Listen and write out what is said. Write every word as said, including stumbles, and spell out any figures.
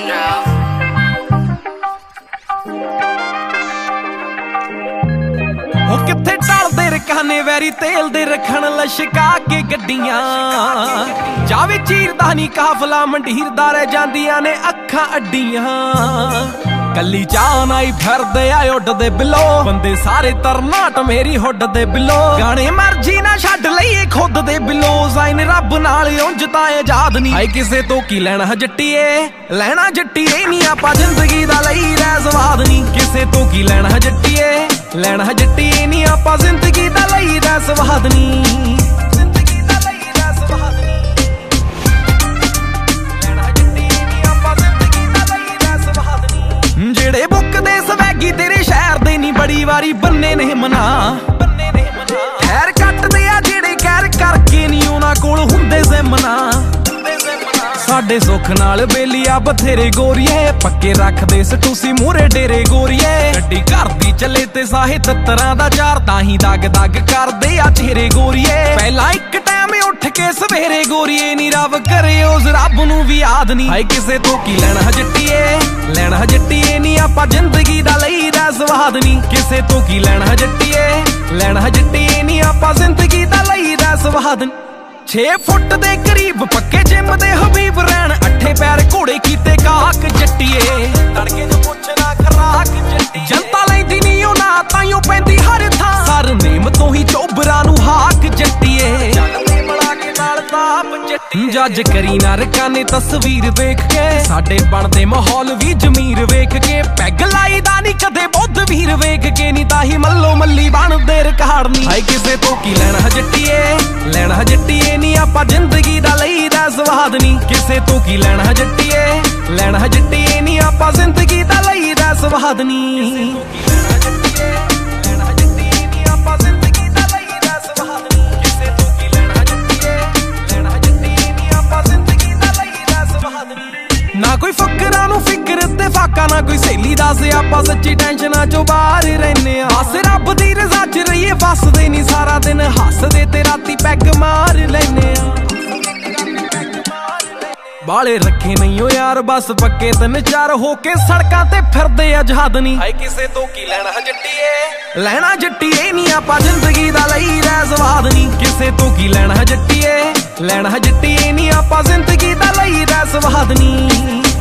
ਉਹ ਕਿੱਥੇ ਟਲਦੇ ਰਕਾਨੇ ਵੈਰੀ ਤੇਲ ਦੇ ਰੱਖਣ ਲਸ਼ਕਾ ਕੇ ਗੱਡੀਆਂ ਜਾਵੇ ਚੀਰਦਾ ਨੀ ਕਾਫਲਾ ਮੰਡੀਰਦਾ ਰਹਿ ਜਾਂਦੀਆਂ ਨੇ ਅੱਖਾਂ ਅੱਡੀਆਂ ਕੱਲੀ ਚਾਹ ਨਾਈ ਫਿਰਦੇ ਆ ਉੱਡਦੇ ਬਿਲੋ ਬੰਦੇ ਸਾਰੇ ਤਰਨਾਟ ਮੇਰੀ ਹੁੱਡ ਦੇ ਬਿਲੋ ਗਾਣੇ ਮਰਜੀ ਨਾ ਛੱਡ ਲਈਏ ਖੁਦ ਦੇ ਬਿਲੋ ਜ਼ਾਈਨ ਰੱਬ ਨਾਲ ਉਂਝ ਤਾਂ ਆਜ਼ਾਦ ਨਹੀਂ ਹਾਏ ਕਿਸੇ ਤੋਂ ਕੀ ਲੈਣਾ ਜੱਟੀਏ ਲੈਣਾ ਜੱਟੀਏ ਨਹੀਂ ਆਪਾਂ ਜ਼ਿੰਦਗੀ ਦਾ ਲਈ ਰਹਿ ਸਵਾਦ ਨਹੀਂ ਕਿਸੇ ਤੋਂ ਕੀ ਲੈਣਾ ਜੱਟੀਏ ਲੈਣਾ ਜੱਟੀਏ ਨਹੀਂ ਆਪਾਂ ਜ਼ਿੰਦਗੀ ਦਾ ਲਈ ਰਹਿ ਸਵਾਦ ਨਹੀਂ ਜਿਹੜੇ ਬੁੱਕਦੇ ਸਵੈਗੀ ਤੇਰੇ ਸ਼ਹਿਰ ਦੇ ਨੀ ਬੜੀ ਵਾਰੀ ਬੰਨੇ ਨੇ ਮਨਾ ਬੰਨੇ ਨੇ ਮਨਾ ਖੈਰ ਕੱਟਦੇ ਆ ਜਿਹੜੇ ਕਹਿਰ ਕਰਕੇ ਨੀ ਉਹਨਾਂ ਕੋਲ ਹੁੰਦੇ ਜ਼ਿਮਨਾ ਸਾਡੇ ਸੁੱਖ ਨਾਲ ਬੇਲੀਆ ਬਥੇਰੇ ਗੋਰੀਏ ਪੱਕੇ ਰੱਖਦੇ ਸਟੂਸੀ ਮੂਰੇ ਡੇਰੇ ਗੋਰੀਏ ਗੱਡੀ ਘਰ ਦੀ ਚੱਲੇ ਤੇ ਸਾਹੇ ਤੱਤਰਾਂ ਦਾ ਚਾਰ ਤਾਂ ਹੀ ਦਗ ਦਗ ਕਰਦੇ ਆ ਚਿਹਰੇ ਗੋਰੀਏ ਪਹਿਲਾਂ ਇੱਕ ਟਾਈਮ ਉੱਠ ਕੇ ਸਵੇਰੇ ਗੋਰੀਏ ਨੀ ਰੱਬ ਕਰੇ ਉਸ ਰੱਬ ਨੂੰ ਵੀ ਯਾਦ ਨਹੀਂ ਹਾਏ ਕਿਸੇ ਤੋਂ ਕੀ ਲੈਣਾ ਜੱਟੀਏ ਲੈਣਾ ਜੱਟੀਏ ਨੀ ਆਪਾਂ ਜ਼ਿੰਦਗੀ ਦਾ ਲਈ ਦਾ ਸਵਾਦ ਨਹੀਂ ਕਿਸੇ ਤੋਂ ਕੀ ਲੈਣਾ ਜੱਟੀਏ ਲੈਣਾ ਜੱਟੀਏ ਨੀ ਆਪਾਂ ਜ਼ਿੰਦਗੀ ਦਾ ਲਈ ਦਾ ਸਵਾਦ ਛੇ ਫੁੱਟ ਦੇ ਕਰੀਬ ਪੱਕੇ ਜਿਮ ਦੇ ਹਬੀਬ ਰਹਿਣ ਅੱਠੇ ਪੈਰ ਘੋੜੇ ਕੀਤੇ ਕਾਕ ਜੱਟੀਏ ਤੜਕੇ ਨੂੰ ਪੁੱਛਣਾ ਖਰਾਕ ਜੱਟੀਏ ਜਨਤਾ ਲੈਂਦੀ ਨੀ ਉਹ ਨਾ ਤਾਈਓ ਪੈਂਦੀ ਹਰ ਥਾਂ ਸਰ ਨੇਮ ਤੋਂ ਹੀ ਚੋਬਰਾਂ ਨੂੰ ਹਾਕ ਜੱਟੀਏ ਜੱਜ ਕਰੀ ਨਾ ਰਕਾਨੇ ਤਸਵੀਰ ਵੇਖ ਕੇ ਸਾਡੇ ਬਣਦੇ ਮਾਹੌਲ ਵੀ ਜ਼ਮੀਰ ਵੇਖ ਕੇ ਪੈਗ ਲਾਈਦਾ ਨੀ ਕਦੇ ਬੁੱਧ ਵੀਰ ਵੇਖ ਕੇ ਨੀ ਤਾਂ ਹੀ ਮੱਲੋ ਮੱਲੀ ਬਣਦੇ ਰਿਕਾਰਡ ਨੀ ਹਾਏ ਕਿਸੇ ਤੋਂ ਕੀ ਲੈਣਾ ਜੱਟੀਏ ਲੈਣਾ ਜੱਟੀਏ ਨੀ ਆਪਾਂ ਜ਼ਿੰਦਗੀ ਦਾ ਲਈ ਦਾ ਸਵਾਦ ਨੀ ਕਿਸੇ ਤੋਂ ਕੀ ਲੈਣਾ ਜੱਟੀਏ ਲੈਣਾ ਜੱਟੀਏ ਨੀ ਆਪਾਂ ਜ਼ਿੰਦਗੀ ਦਾ ਲਈ ਦਾ ਸਵਾਦ ਨੀ ਨਾ ਕੋਈ ਫਕਰਾਂ ਨੂੰ ਫਿਕਰ ਤੇ ਫਾਕਾ ਨਾ ਕੋਈ ਸਹੇਲੀ ਦੱਸ ਆਪਾਂ ਸੱਚੀ ਟੈਨਸ਼ਨਾਂ ਚੋਂ ਬਾਹਰ ਰਹਿੰਦੇ ਆ ਬਸ ਰੱਬ ਦੀ ਰਜ਼ਾ ਚ ਰਹੀਏ ਫਸਦੇ ਨਹੀਂ ਸਾਰਾ ਦਿਨ ਹੱਸਦੇ ਤੇ ਰਾਤੀ ਪੈਗ ਮਾਰ ਲੈਨੇ ਆ ਬਾਲੇ ਰੱਖੇ ਨਹੀਂ ਓ ਯਾਰ ਬਸ ਪੱਕੇ ਤਿੰਨ ਚਾਰ ਹੋ ਕੇ ਸੜਕਾਂ ਤੇ ਫਿਰਦੇ ਆਜ਼ਾਦ ਨਹੀਂ ਹਾਏ ਕਿਸੇ ਤੋਂ ਕੀ ਲੈਣਾ ਜੱਟੀਏ ਲੈਣਾ ਜੱਟੀਏ ਨਹੀਂ ਆਪਾਂ ਜ਼ਿੰਦਗੀ ਦਾ ਲਈ ਰਹਿ ਸਵਾਦ ਨਹੀਂ ਕਿਸੇ ਤੋਂ ਕੀ ਲੈਣਾ ਜੱਟੀਏ ਲੈਣਾ ਜੱਟੀਏ ਨਹੀਂ ਆਪਾਂ ਜ਼ਿੰਦਗੀ ਦਾ ਲਈ ਰਹਿ ਸਵਾਦ ਨਹੀਂ